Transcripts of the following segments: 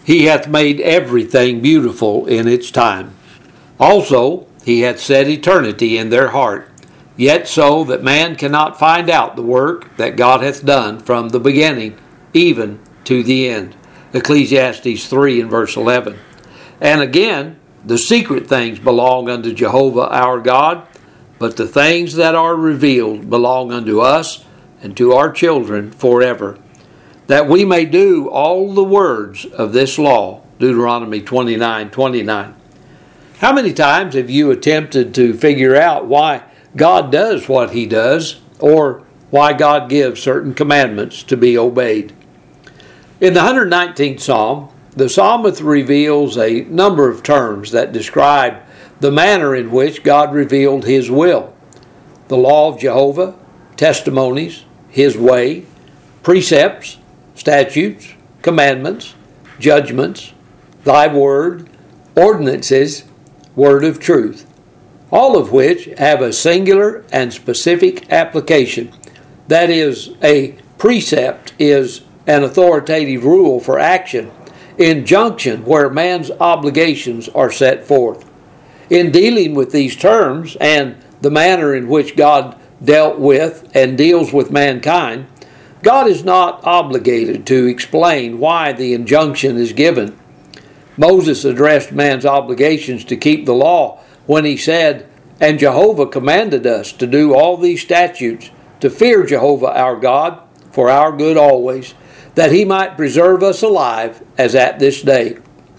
He hath made everything beautiful in its time. Also, he hath set eternity in their heart, yet so that man cannot find out the work that God hath done from the beginning, even to the end. Ecclesiastes 3 and verse 11. And again, the secret things belong unto Jehovah our God, but the things that are revealed belong unto us and to our children forever, that we may do all the words of this law. Deuteronomy 29:29. How many times have you attempted to figure out why God does what he does, or why God gives certain commandments to be obeyed? In the 119th Psalm, the psalmist reveals a number of terms that describe the manner in which God revealed his will. The law of Jehovah, testimonies, his way, precepts, statutes, commandments, judgments, thy word, ordinances, word of truth, all of which have a singular and specific application. That is, a precept is an authoritative rule for action, injunction where man's obligations are set forth. In dealing with these terms and the manner in which God dealt with and deals with mankind, God is not obligated to explain why the injunction is given. Moses addressed man's obligations to keep the law when he said, "And Jehovah commanded us to do all these statutes, to fear Jehovah our God for our good always, that he might preserve us alive as at this day.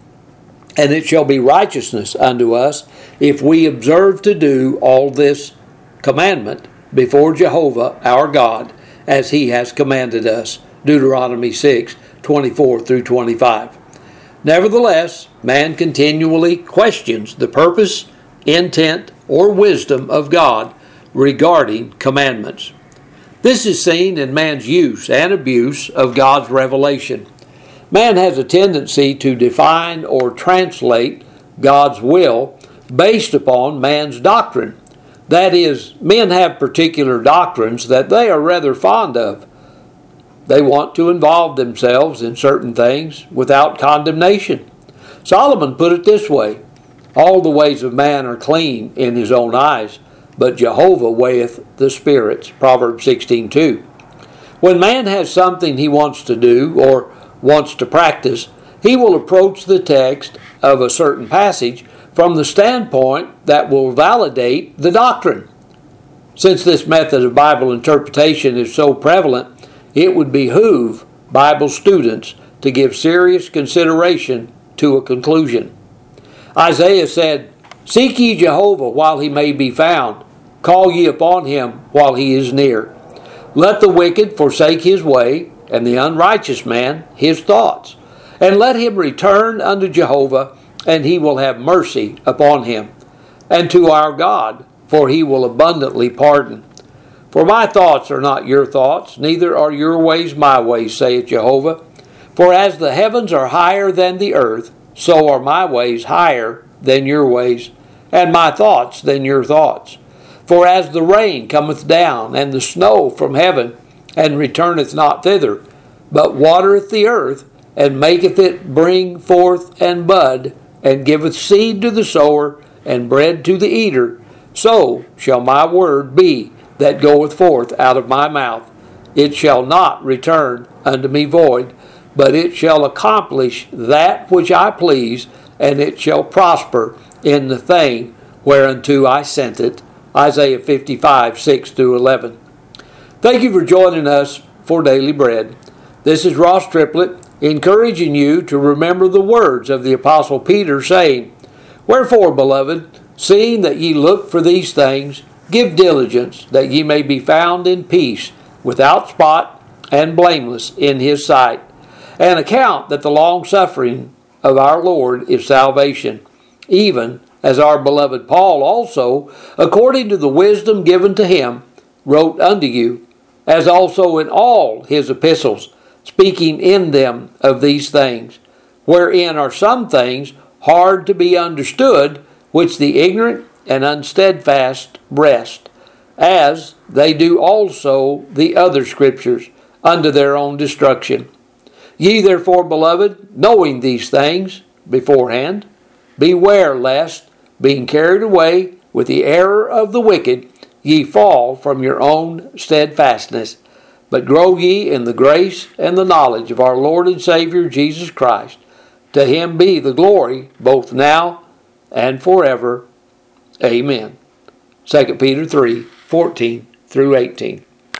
And it shall be righteousness unto us if we observe to do all this commandment before Jehovah our God, as he has commanded us." Deuteronomy 6:24 through 25. Nevertheless, man continually questions the purpose, intent, or wisdom of God regarding commandments. This is seen in man's use and abuse of God's revelation. Man has a tendency to define or translate God's will based upon man's doctrine. That is, men have particular doctrines that they are rather fond of. They want to involve themselves in certain things without condemnation. Solomon put it this way: "All the ways of man are clean in his own eyes, but Jehovah weigheth the spirits." Proverbs 16:2. When man has something he wants to do or wants to practice, he will approach the text of a certain passage from the standpoint that will validate the doctrine. Since this method of Bible interpretation is so prevalent, it would behoove Bible students to give serious consideration to a conclusion. Isaiah said, "Seek ye Jehovah while he may be found. Call ye upon him while he is near. Let the wicked forsake his way, and the unrighteous man his thoughts. And let him return unto Jehovah, and he will have mercy upon him. And to our God, for he will abundantly pardon. For my thoughts are not your thoughts, neither are your ways my ways, saith Jehovah. For as the heavens are higher than the earth, so are my ways higher than your ways, and my thoughts than your thoughts. For as the rain cometh down, and the snow from heaven, and returneth not thither, but watereth the earth, and maketh it bring forth and bud, and giveth seed to the sower, and bread to the eater, so shall my word be that goeth forth out of my mouth. It shall not return unto me void, but it shall accomplish that which I please, and it shall prosper in the thing whereunto I sent it." Isaiah 55:6-11. Thank you for joining us for Daily Bread. This is Ross Triplett, encouraging you to remember the words of the Apostle Peter, saying, "Wherefore, beloved, seeing that ye look for these things, give diligence that ye may be found in peace, without spot and blameless in his sight. And account that the long suffering of our Lord is salvation, even as our beloved Paul also, according to the wisdom given to him, wrote unto you, as also in all his epistles, speaking in them of these things, wherein are some things hard to be understood, which the ignorant and unsteadfast rest, as they do also the other scriptures, unto their own destruction. Ye therefore, beloved, knowing these things beforehand, beware lest, being carried away with the error of the wicked, ye fall from your own steadfastness. But grow ye in the grace and the knowledge of our Lord and Savior Jesus Christ. To him be the glory both now and forever. Amen. 2 Peter 3:14 through 18.